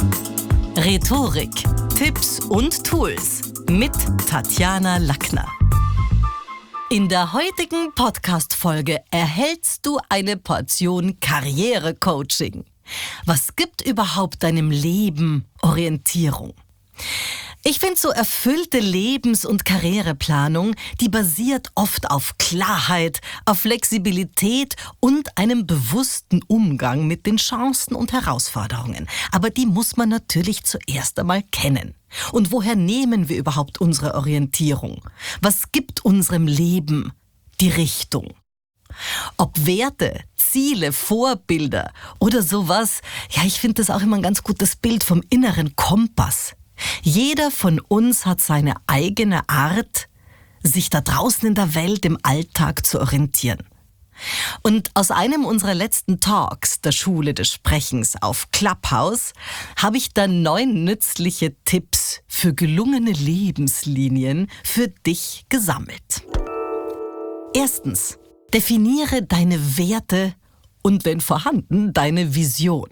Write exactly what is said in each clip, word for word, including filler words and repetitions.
Rhetorik, Tipps und Tools mit Tatjana Lackner. In der heutigen Podcast-Folge erhältst du eine Portion Karriere-Coaching. Was gibt überhaupt deinem Leben Orientierung? Ich finde, so erfüllte Lebens- und Karriereplanung, die basiert oft auf Klarheit, auf Flexibilität und einem bewussten Umgang mit den Chancen und Herausforderungen. Aber die muss man natürlich zuerst einmal kennen. Und woher nehmen wir überhaupt unsere Orientierung? Was gibt unserem Leben die Richtung? Ob Werte, Ziele, Vorbilder oder sowas, ja, ich finde das auch immer ein ganz gutes Bild vom inneren Kompass. Jeder von uns hat seine eigene Art, sich da draußen in der Welt, im Alltag zu orientieren. Und aus einem unserer letzten Talks der Schule des Sprechens auf Clubhouse habe ich dann neun nützliche Tipps für gelungene Lebenslinien für dich gesammelt. Erstens, definiere deine Werte und, wenn vorhanden, deine Vision.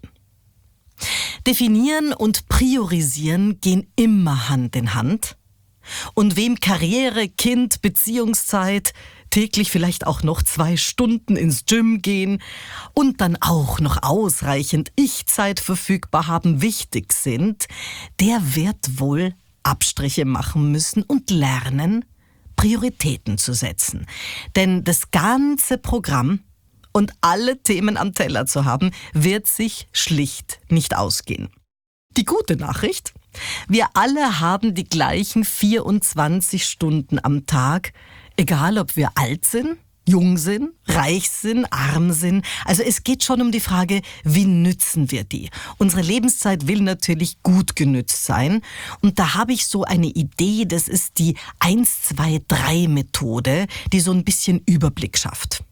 Definieren und priorisieren gehen immer Hand in Hand. Und wem Karriere, Kind, Beziehungszeit, täglich vielleicht auch noch zwei Stunden ins Gym gehen und dann auch noch ausreichend Ich-Zeit verfügbar haben, wichtig sind, der wird wohl Abstriche machen müssen und lernen, Prioritäten zu setzen. Denn das ganze Programm und alle Themen am Teller zu haben, wird sich schlicht nicht ausgehen. Die gute Nachricht: Wir alle haben die gleichen vierundzwanzig Stunden am Tag, egal ob wir alt sind, jung sind, reich sind, arm sind. Also es geht schon um die Frage, wie nützen wir die? Unsere Lebenszeit will natürlich gut genützt sein. Und da habe ich so eine Idee, das ist die eins zwei drei Methode, die so ein bisschen Überblick schafft.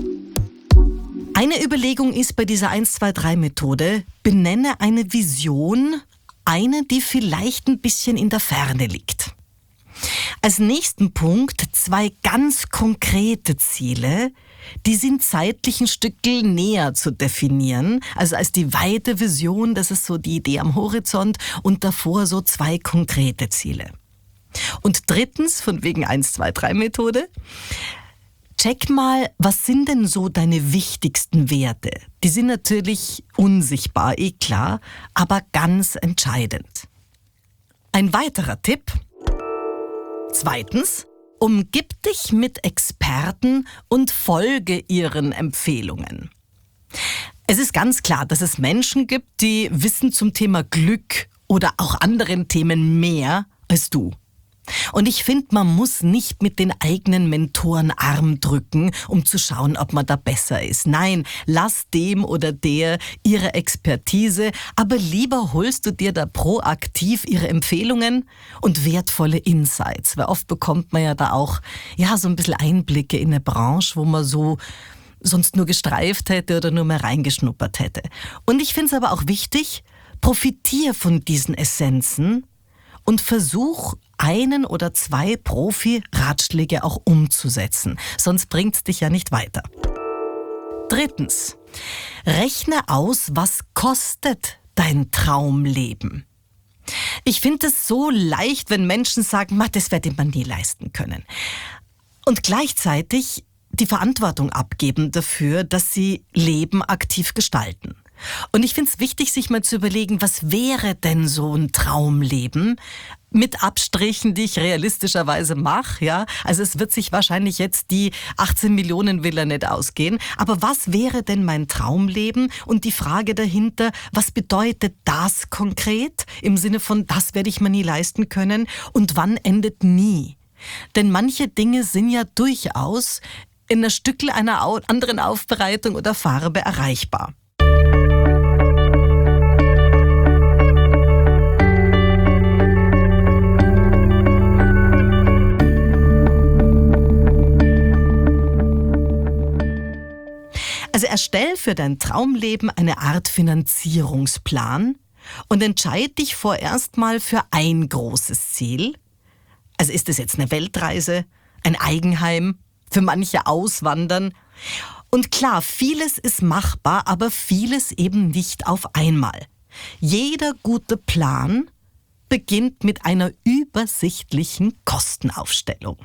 Eine Überlegung ist bei dieser eins zwei drei Methode, benenne eine Vision, eine, die vielleicht ein bisschen in der Ferne liegt. Als nächsten Punkt zwei ganz konkrete Ziele, die sind zeitlich ein Stückel näher zu definieren. Also als die weite Vision, das ist so die Idee am Horizont, und davor so zwei konkrete Ziele. Und drittens, von wegen eins zwei drei Methode, check mal, was sind denn so deine wichtigsten Werte? Die sind natürlich unsichtbar, eh klar, aber ganz entscheidend. Ein weiterer Tipp. Zweitens, umgib dich mit Experten und folge ihren Empfehlungen. Es ist ganz klar, dass es Menschen gibt, die wissen zum Thema Glück oder auch anderen Themen mehr als du. Und ich finde, man muss nicht mit den eigenen Mentoren Arm drücken, um zu schauen, ob man da besser ist. Nein, lass dem oder der ihre Expertise, aber lieber holst du dir da proaktiv ihre Empfehlungen und wertvolle Insights. Weil oft bekommt man ja da auch ja so ein bisschen Einblicke in eine Branche, wo man so sonst nur gestreift hätte oder nur mal reingeschnuppert hätte. Und ich finde es aber auch wichtig, profitier von diesen Essenzen und versuch, einen oder zwei Profi-Ratschläge auch umzusetzen. Sonst bringt's dich ja nicht weiter. Drittens, rechne aus, was kostet dein Traumleben. Ich finde es so leicht, wenn Menschen sagen, das werde man nie leisten können. Und gleichzeitig die Verantwortung abgeben dafür, dass sie Leben aktiv gestalten. Und ich finde es wichtig, sich mal zu überlegen, was wäre denn so ein Traumleben? Mit Abstrichen, die ich realistischerweise mache, ja. Also es wird sich wahrscheinlich jetzt die achtzehn Millionen Villa nicht ausgehen. Aber was wäre denn mein Traumleben? Und die Frage dahinter, was bedeutet das konkret? Im Sinne von, das werde ich mir nie leisten können. Und wann endet nie? Denn manche Dinge sind ja durchaus in einer Stückel einer anderen Aufbereitung oder Farbe erreichbar. Also erstell für dein Traumleben eine Art Finanzierungsplan und entscheid dich vorerst mal für ein großes Ziel. Also ist es jetzt eine Weltreise, ein Eigenheim, für manche Auswandern? Und klar, vieles ist machbar, aber vieles eben nicht auf einmal. Jeder gute Plan beginnt mit einer übersichtlichen Kostenaufstellung.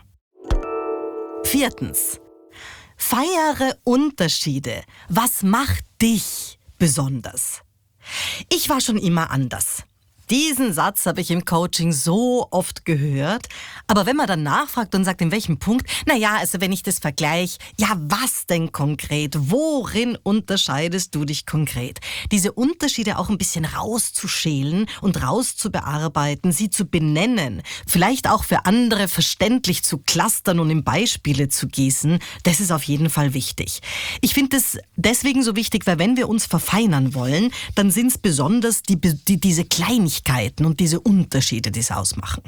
Viertens. Feiere Unterschiede. Was macht dich besonders? Ich war schon immer anders. Diesen Satz habe ich im Coaching so oft gehört. Aber wenn man dann nachfragt und sagt, in welchem Punkt, naja, also wenn ich das vergleiche, ja, was denn konkret? Worin unterscheidest du dich konkret? Diese Unterschiede auch ein bisschen rauszuschälen und rauszubearbeiten, sie zu benennen, vielleicht auch für andere verständlich zu clustern und in Beispiele zu gießen, das ist auf jeden Fall wichtig. Ich finde es deswegen so wichtig, weil wenn wir uns verfeinern wollen, dann sind es besonders die, die, diese Kleinigkeiten und diese Unterschiede, die es ausmachen.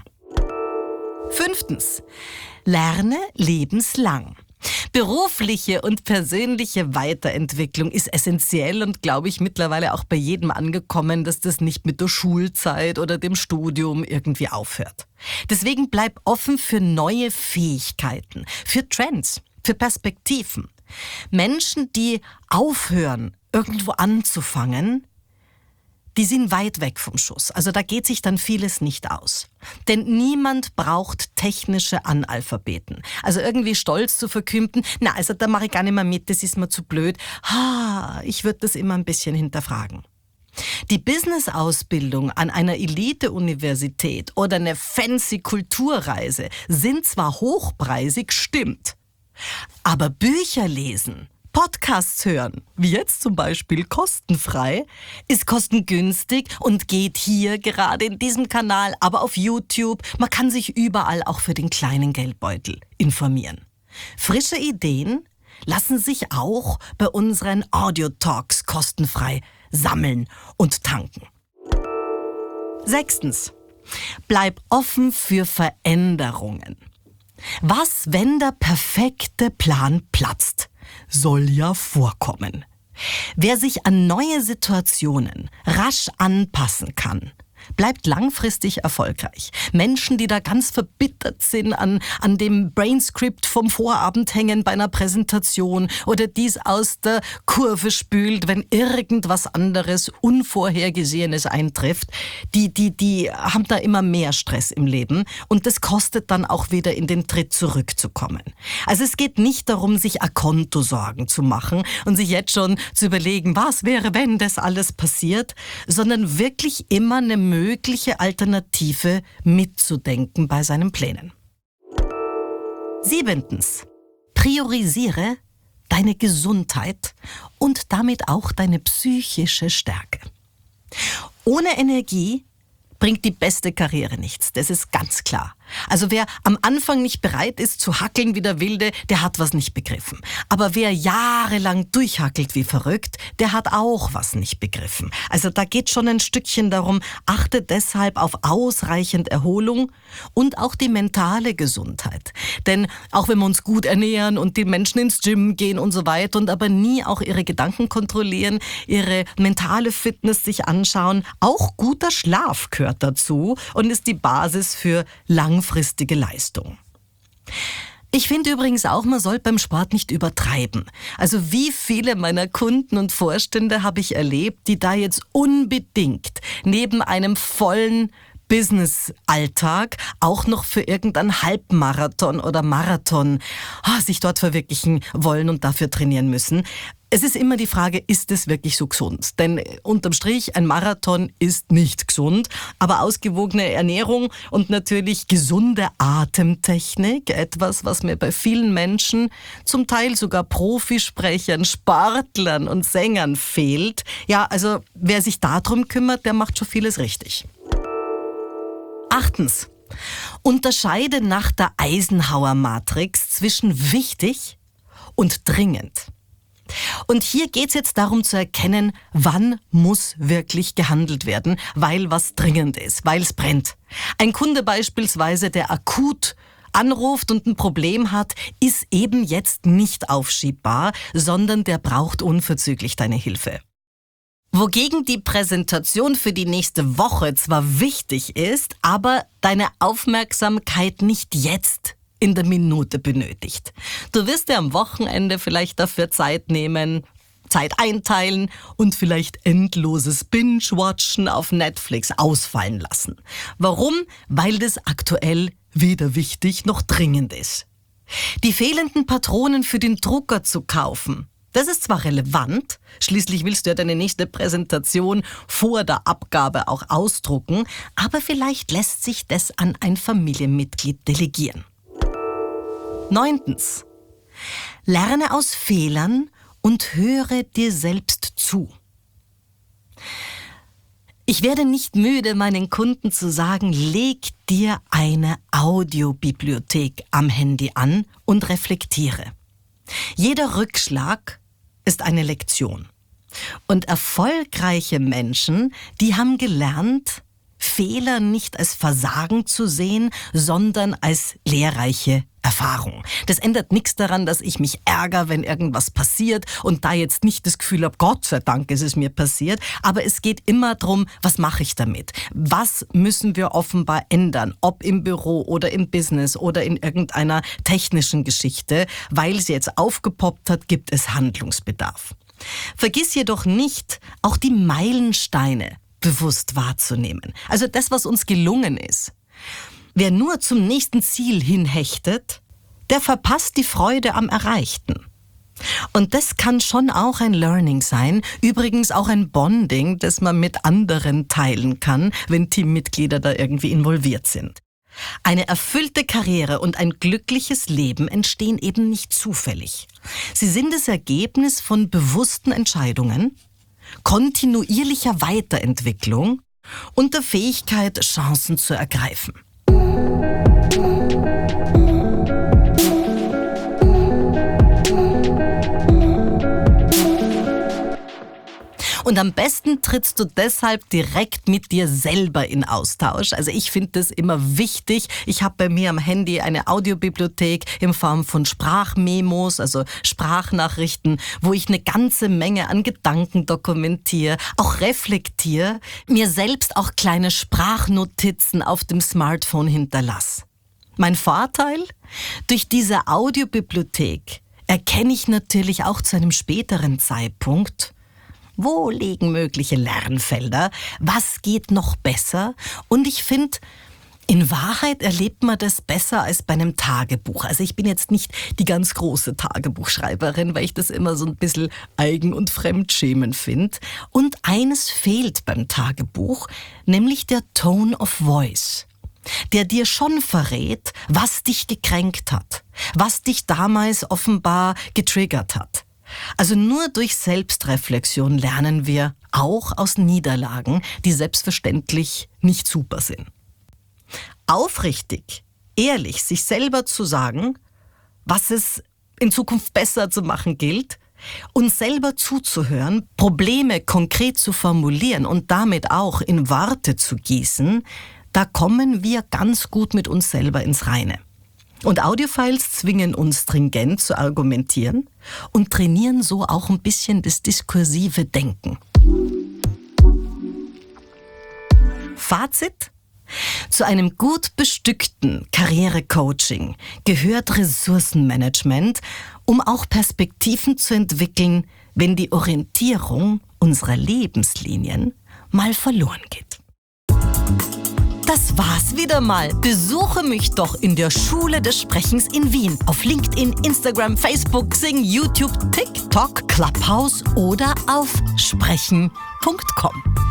Fünftens. Lerne lebenslang. Berufliche und persönliche Weiterentwicklung ist essentiell und, glaube ich, mittlerweile auch bei jedem angekommen, dass das nicht mit der Schulzeit oder dem Studium irgendwie aufhört. Deswegen bleib offen für neue Fähigkeiten, für Trends, für Perspektiven. Menschen, die aufhören, irgendwo anzufangen, die sind weit weg vom Schuss. Also da geht sich dann vieles nicht aus. Denn niemand braucht technische Analphabeten. Also irgendwie stolz zu verkünden, na, also da mache ich gar nicht mehr mit, das ist mir zu blöd. Ha, ich würde das immer ein bisschen hinterfragen. Die Business-Ausbildung an einer Elite-Universität oder eine fancy Kulturreise sind zwar hochpreisig, stimmt. Aber Bücher lesen, Podcasts hören, wie jetzt zum Beispiel kostenfrei, ist kostengünstig und geht hier gerade in diesem Kanal, aber auf YouTube. Man kann sich überall auch für den kleinen Geldbeutel informieren. Frische Ideen lassen sich auch bei unseren Audio-Talks kostenfrei sammeln und tanken. Sechstens. Bleib offen für Veränderungen. Was, wenn der perfekte Plan platzt? Soll ja vorkommen. Wer sich an neue Situationen rasch anpassen kann, bleibt langfristig erfolgreich. Menschen, die da ganz verbittert sind an, an dem Brainscript vom Vorabend hängen bei einer Präsentation oder dies aus der Kurve spült, wenn irgendwas anderes Unvorhergesehenes eintrifft, die, die, die haben da immer mehr Stress im Leben und das kostet dann auch wieder in den Tritt zurückzukommen. Also es geht nicht darum, sich A-Konto-Sorgen zu machen und sich jetzt schon zu überlegen, was wäre, wenn das alles passiert, sondern wirklich immer eine mögliche Alternative mitzudenken bei seinen Plänen. Siebentens. Priorisiere deine Gesundheit und damit auch deine psychische Stärke. Ohne Energie bringt die beste Karriere nichts, das ist ganz klar. Also wer am Anfang nicht bereit ist zu hackeln wie der Wilde, der hat was nicht begriffen. Aber wer jahrelang durchhackelt wie verrückt, der hat auch was nicht begriffen. Also da geht schon ein Stückchen darum, achte deshalb auf ausreichend Erholung und auch die mentale Gesundheit. Denn auch wenn wir uns gut ernähren und die Menschen ins Gym gehen und so weiter und aber nie auch ihre Gedanken kontrollieren, ihre mentale Fitness sich anschauen, auch guter Schlaf gehört dazu und ist die Basis für langfristige langfristige Leistung. Ich finde übrigens auch, man soll beim Sport nicht übertreiben. Also wie viele meiner Kunden und Vorstände habe ich erlebt, die da jetzt unbedingt neben einem vollen Business-Alltag auch noch für irgendeinen Halbmarathon oder Marathon oh, sich dort verwirklichen wollen und dafür trainieren müssen. Es ist immer die Frage, ist es wirklich so gesund? Denn unterm Strich, ein Marathon ist nicht gesund, aber ausgewogene Ernährung und natürlich gesunde Atemtechnik, etwas, was mir bei vielen Menschen, zum Teil sogar Profisprechern, Sportlern und Sängern fehlt. Ja, also wer sich darum kümmert, der macht schon vieles richtig. Achtens. Unterscheide nach der Eisenhower-Matrix zwischen wichtig und dringend. Und hier geht es jetzt darum zu erkennen, wann muss wirklich gehandelt werden, weil was dringend ist, weil es brennt. Ein Kunde beispielsweise, der akut anruft und ein Problem hat, ist eben jetzt nicht aufschiebbar, sondern der braucht unverzüglich deine Hilfe. Wogegen die Präsentation für die nächste Woche zwar wichtig ist, aber deine Aufmerksamkeit nicht jetzt in der Minute benötigt. Du wirst dir am Wochenende vielleicht dafür Zeit nehmen, Zeit einteilen und vielleicht endloses Binge-Watchen auf Netflix ausfallen lassen. Warum? Weil das aktuell weder wichtig noch dringend ist. Die fehlenden Patronen für den Drucker zu kaufen, das ist zwar relevant, schließlich willst du ja deine nächste Präsentation vor der Abgabe auch ausdrucken, aber vielleicht lässt sich das an ein Familienmitglied delegieren. Neuntens. Lerne aus Fehlern und höre dir selbst zu. Ich werde nicht müde, meinen Kunden zu sagen, leg dir eine Audiobibliothek am Handy an und reflektiere. Jeder Rückschlag ist eine Lektion. Und erfolgreiche Menschen, die haben gelernt, Fehler nicht als Versagen zu sehen, sondern als lehrreiche Erfahrung. Das ändert nichts daran, dass ich mich ärgere, wenn irgendwas passiert und da jetzt nicht das Gefühl habe, Gott sei Dank ist es mir passiert. Aber es geht immer darum, was mache ich damit? Was müssen wir offenbar ändern? Ob im Büro oder im Business oder in irgendeiner technischen Geschichte. Weil sie jetzt aufgepoppt hat, gibt es Handlungsbedarf. Vergiss jedoch nicht, auch die Meilensteine bewusst wahrzunehmen. Also das, was uns gelungen ist. Wer nur zum nächsten Ziel hinhechtet, der verpasst die Freude am Erreichten. Und das kann schon auch ein Learning sein, übrigens auch ein Bonding, das man mit anderen teilen kann, wenn Teammitglieder da irgendwie involviert sind. Eine erfüllte Karriere und ein glückliches Leben entstehen eben nicht zufällig. Sie sind das Ergebnis von bewussten Entscheidungen, kontinuierlicher Weiterentwicklung und der Fähigkeit, Chancen zu ergreifen. Und am besten trittst du deshalb direkt mit dir selber in Austausch. Also ich finde das immer wichtig. Ich habe bei mir am Handy eine Audiobibliothek in Form von Sprachmemos, also Sprachnachrichten, wo ich eine ganze Menge an Gedanken dokumentiere, auch reflektiere, mir selbst auch kleine Sprachnotizen auf dem Smartphone hinterlasse. Mein Vorteil? Durch diese Audiobibliothek erkenne ich natürlich auch zu einem späteren Zeitpunkt, wo liegen mögliche Lernfelder? Was geht noch besser? Und ich finde, in Wahrheit erlebt man das besser als bei einem Tagebuch. Also ich bin jetzt nicht die ganz große Tagebuchschreiberin, weil ich das immer so ein bisschen eigen- und fremdschämen finde. Und eines fehlt beim Tagebuch, nämlich der Tone of Voice, der dir schon verrät, was dich gekränkt hat, was dich damals offenbar getriggert hat. Also nur durch Selbstreflexion lernen wir auch aus Niederlagen, die selbstverständlich nicht super sind. Aufrichtig, ehrlich sich selber zu sagen, was es in Zukunft besser zu machen gilt, uns selber zuzuhören, Probleme konkret zu formulieren und damit auch in Worte zu gießen, da kommen wir ganz gut mit uns selber ins Reine. Und Audiofiles zwingen uns stringent zu argumentieren und trainieren so auch ein bisschen das diskursive Denken. Fazit? Zu einem gut bestückten Karrierecoaching gehört Ressourcenmanagement, um auch Perspektiven zu entwickeln, wenn die Orientierung unserer Lebenslinien mal verloren geht. Das war's wieder mal. Besuche mich doch in der Schule des Sprechens in Wien. Auf LinkedIn, Instagram, Facebook, Xing, YouTube, TikTok, Clubhouse oder auf sprechen punkt com.